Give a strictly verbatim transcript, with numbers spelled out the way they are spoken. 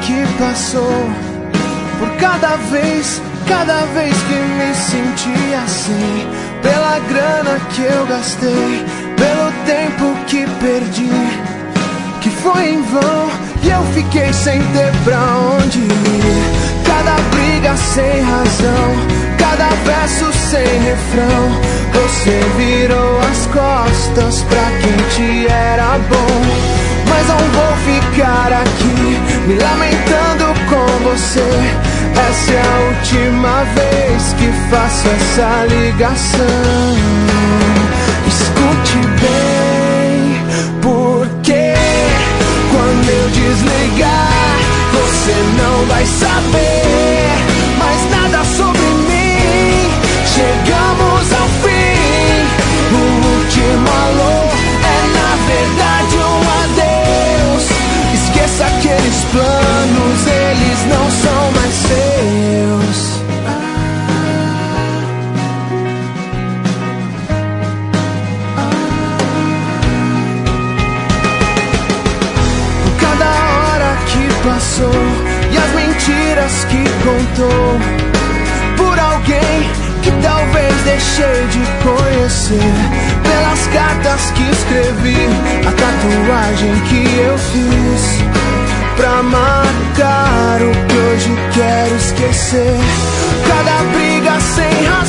que passou, por cada vez, cada vez que me senti assim, pela grana que eu gastei, pelo tempo que perdi, que foi em vão e eu fiquei sem ter pra onde ir. Cada briga sem razão, cada verso sem refrão, você virou as costas pra quem te era bom. Mas não vou ficar aqui me lamentando com você. Essa é a última vez que faço essa ligação. Escute bem, porque quando eu desligar, você não vai saber mais nada sobre mim. Chegamos ao fim, o último alô é na verdade um adeus. Esqueça aqueles planos, eles não são mais seus. Por cada hora que passou e as mentiras que contou, por alguém que talvez deixei de conhecer, pelas cartas que escrevi, a tatuagem que eu fiz pra marcar o que hoje quero esquecer. Cada briga sem razão,